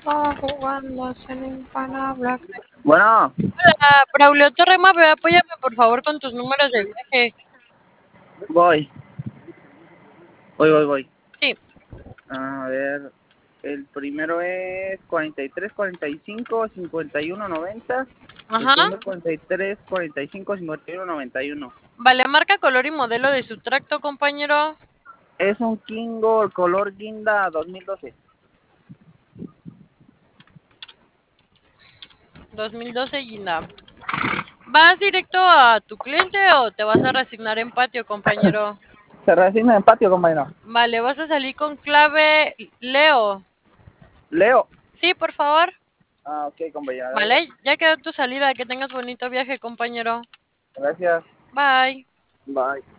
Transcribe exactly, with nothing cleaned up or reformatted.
Estaba jugando en Panabla. Bueno, Hola, Braulio Torrema, ve, apóyame por favor con tus números de viaje. voy. Voy, voy, voy. Sí, A ver, el primero es cuarenta y tres, cuarenta y cinco, cincuenta y uno, noventa. El ajá. segundo cuarenta y tres, cuarenta y cinco, cincuenta y uno, noventa y uno. Vale, marca, color y modelo de su tracto, compañero. Es un Kingo color guinda dos mil doce. dos mil doce Guinda. ¿Vas directo a tu cliente o te vas a resignar en patio, compañero? Se resigna en patio, compañero. Vale, vas a salir con clave Leo. Leo. Sí, por favor. Ah, ok, compañero. Gracias. Vale, ya quedó tu salida. Que tengas bonito viaje, compañero. Gracias. Bye. Bye.